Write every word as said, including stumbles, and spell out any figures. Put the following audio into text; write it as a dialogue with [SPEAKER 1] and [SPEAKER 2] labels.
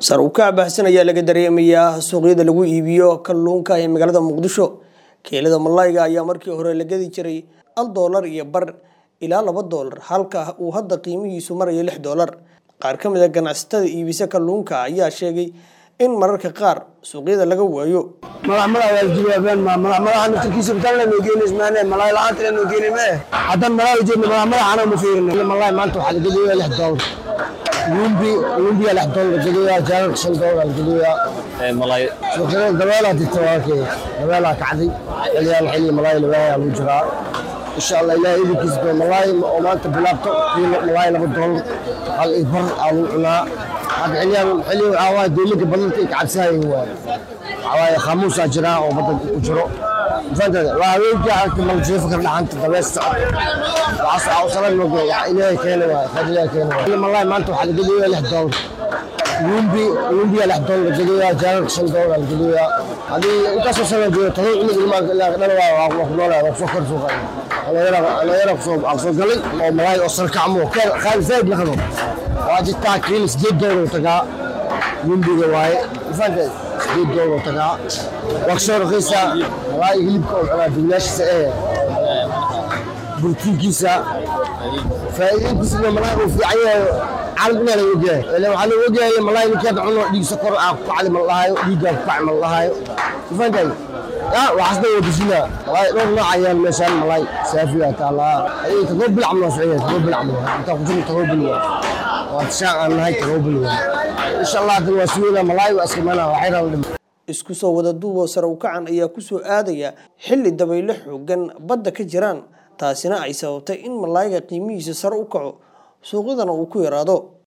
[SPEAKER 1] sar u kac baahsan ayaa laga dareemayaa suuqyada lagu iibiyo kalluunka ee magaalada Muqdisho. Keelada malayga ayaa markii hore la gadi jiray hal dollar iyo bar ilaa laba dollar halka uu hadda qiimihiisu marayo lix dollar. Qaar ka mid ah ganacsatada iibisa kalluunka ayaa sheegay in mararka qaar suuqyada laga waayo.
[SPEAKER 2] malay waa jibaabeen ma malay aan tirkiisa bitan la geeyay ismaane malay la'aan tireen oo geeyay ma hadan malay jeedna malay aan ma fiirin malay maanta waxa laga leeyahay lix dollar yumbi yumbi lix dollar jadiya jaar shan dollar jadiya
[SPEAKER 3] malay
[SPEAKER 2] suuqyada dabeela ditoorkee dabeela kacdi ilaa xilli malay la waayo lagu jiraa insha Allah ilaahay idinkiisa ba malay oo maanta bilaabto malay laba dollar hal ibar aan cunaa هذا اليوم حلو عوايد دولك بدلتك عبساي هو عوايد خاموس أجرا وبدل أجرا فهذا وهذا جاء كمان شوفك من عند الدوائر العصر أوصل الموضوع إليه كانوا خليه كانوا لما الله ما أنتم حد قليل له دولار يومبي يومبي له دولار جديا جار شن دولار جديا هذه قصة سنة جديا تقول إني ما لا لا لا وخلاص وفكر سوق أنا يرى أنا يرى سوق سوق قليل أو ملاي أصل كعمو خال زايد لخدم واجد تاكل سجد دولار تقع يومبي جواي فهذا سجد دولار تقع وكسر رخيصة ملاي يقلبكم على بلاش سئة بروتين كيسة فإذا بس ملاي وفي عيا عالقنا لوجه لو على وجه ملاي كذا عنو دي سكر على ملاي دي جاب على ملاي فهمت لا وحسنا ودسنا ملاي والله عيال مثلا ملاي سافية تعالى أي تقول بالعمل صحيح تقول بالعمل أنت قلت تقول بالوان وتشاء أن هاي تقول بالوان إن شاء الله تلوسونا ملاي وأسمنا وحيرا
[SPEAKER 1] isku soo wada duubo sar u kacan ayaa ku soo aadaya xilli dabaylo xooggan badda ka jiraan taasina ay sababtay in malayga qiimihiisa sar u kaco suuqyadana uu ku yaraado.